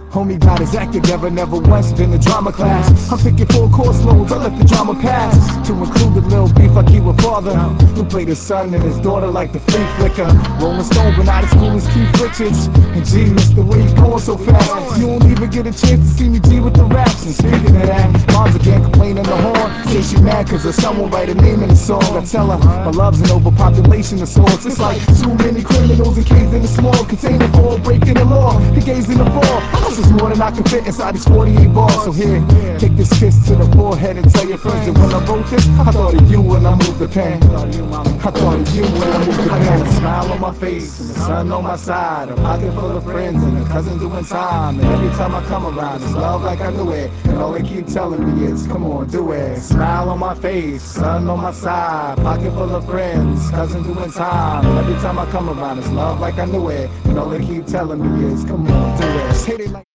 Homie got his act together, never once been a drama class. I'm thinking full course loads, I let the drama pass. To include the little beef I keep with father, who played his son and his daughter like the flea flicker. Rolling Stone, but not as cool as Keith Richards. And G, Mr. Way going so fast, you don't even get a chance to see me G with the raps. And speaking of that, mom's again complaining the horn. Say she mad cause her son won't write a name in the song. I tell her, my love's an overpopulation of sorts. It's like too many criminals encased in a small container for breaking the law. He gazed in the ball. This is more than I can fit inside these 48 bars. So here, take this kiss to the forehead and tell your friends that when I wrote this, I thought of you when I moved the pen. I thought of you when I moved the pen. I got a smile on my face and the sun on my side, a pocket full of friends and a cousin doing time. And every time I come around, it's love like I knew it. And all they keep telling me is, come on, do it. Smile on my face, sun on my side, pocket full of friends, cousin doing time. And every time I come around, it's love like I knew it. And all they keep telling me is, come on, do it.